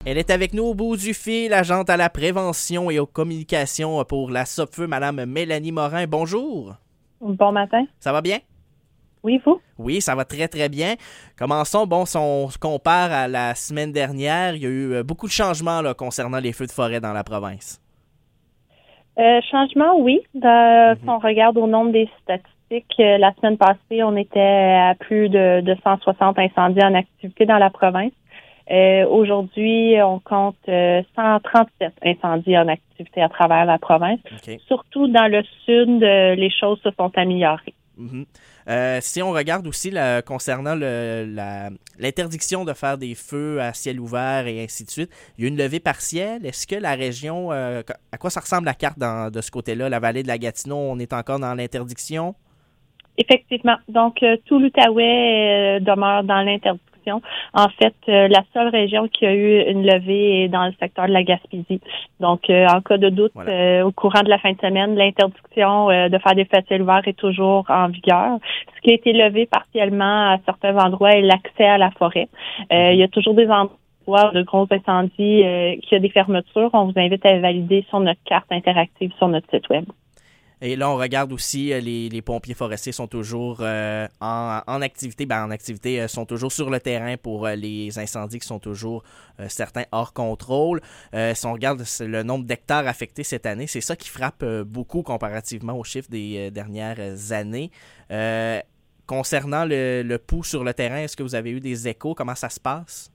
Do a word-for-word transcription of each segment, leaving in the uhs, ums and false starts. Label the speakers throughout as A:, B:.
A: Elle est avec nous au bout du fil, agente à la prévention et aux communications pour la SOPFEU, Madame Mélanie Morin. Bonjour.
B: Bon matin.
A: Ça va bien?
B: Oui, vous?
A: Oui, ça va très, très bien. Commençons, bon, si on se compare à la semaine dernière, il y a eu beaucoup de changements là, concernant les feux de forêt dans la province.
B: Euh, changement, oui. De, mm-hmm. Si on regarde au nombre des statistiques, euh, la semaine passée, on était à plus de, de cent soixante incendies en activité dans la province. Euh, aujourd'hui, on compte euh, cent trente-sept incendies en activité à travers la province.
A: Okay. Surtout
B: dans le sud, euh, les choses se sont améliorées.
A: Mm-hmm. Euh, si on regarde aussi là, concernant le, la, l'interdiction de faire des feux à ciel ouvert et ainsi de suite, il y a une levée partielle. Est-ce que la région, euh, à quoi ça ressemble la carte dans, de ce côté-là? La vallée de la Gatineau, on est encore dans l'interdiction?
B: Effectivement. Donc, euh, tout l'Outaouais euh, demeure dans l'interdiction. En fait, euh, la seule région qui a eu une levée est dans le secteur de la Gaspésie. Donc, euh, en cas de doute, voilà. euh, au courant de la fin de semaine, l'interdiction euh, de faire des feux à ciel ouvert est toujours en vigueur. Ce qui a été levé partiellement à certains endroits est l'accès à la forêt. Euh, il y a toujours des endroits de gros incendies euh, qui a des fermetures. On vous invite à valider sur notre carte interactive sur notre site web.
A: Et là, on regarde aussi, les, les pompiers forestiers sont toujours euh, en, en activité, ben en activité, euh, sont toujours sur le terrain pour euh, les incendies qui sont toujours, euh, certains, hors contrôle. Euh, si on regarde le nombre d'hectares affectés cette année, c'est ça qui frappe euh, beaucoup comparativement aux chiffres des euh, dernières années. Euh, concernant le, le pouls sur le terrain, est-ce que vous avez eu des échos? Comment ça se passe?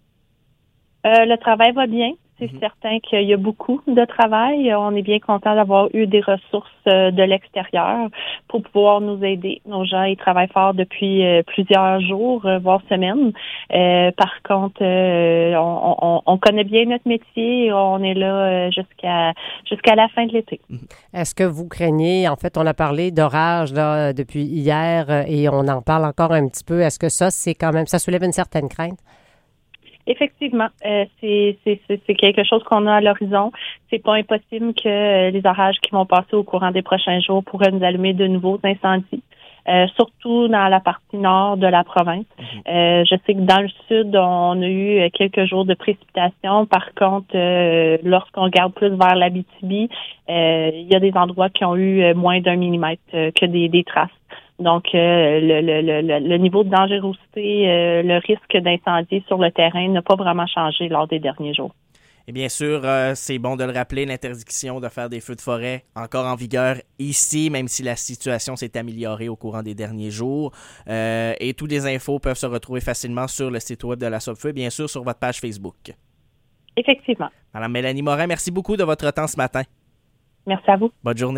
B: Euh, le travail va bien. C'est mm-hmm. certain qu'il y a beaucoup de travail. On est bien content d'avoir eu des ressources euh, de l'extérieur pour pouvoir nous aider. Nos gens, ils travaillent fort depuis euh, plusieurs jours, euh, voire semaines. Euh, par contre, euh, on, on, on connaît bien notre métier et on est là euh, jusqu'à jusqu'à la fin de l'été.
C: Est-ce que vous craignez, en fait, on a parlé d'orage là depuis hier et on en parle encore un petit peu. Est-ce que ça, c'est quand même, ça soulève une certaine crainte?
B: Effectivement, euh, c'est, c'est, c'est, c'est quelque chose qu'on a à l'horizon. C'est pas impossible que euh, les orages qui vont passer au courant des prochains jours pourraient nous allumer de nouveaux incendies, euh, surtout dans la partie nord de la province. Euh, je sais que dans le sud, on a eu quelques jours de précipitations. Par contre, euh, lorsqu'on regarde plus vers l'Abitibi, euh, il y a des endroits qui ont eu moins d'un millimètre euh, que des, des traces. Donc, euh, le, le, le, le niveau de dangerosité, euh, le risque d'incendie sur le terrain n'a pas vraiment changé lors des derniers jours.
A: Et bien sûr, euh, c'est bon de le rappeler, l'interdiction de faire des feux de forêt encore en vigueur ici, même si la situation s'est améliorée au courant des derniers jours. Euh, et toutes les infos peuvent se retrouver facilement sur le site web de la SOPFEU et bien sûr sur votre page Facebook.
B: Effectivement.
A: Madame Mélanie Morin, merci beaucoup de votre temps ce matin.
B: Merci à vous.
A: Bonne journée.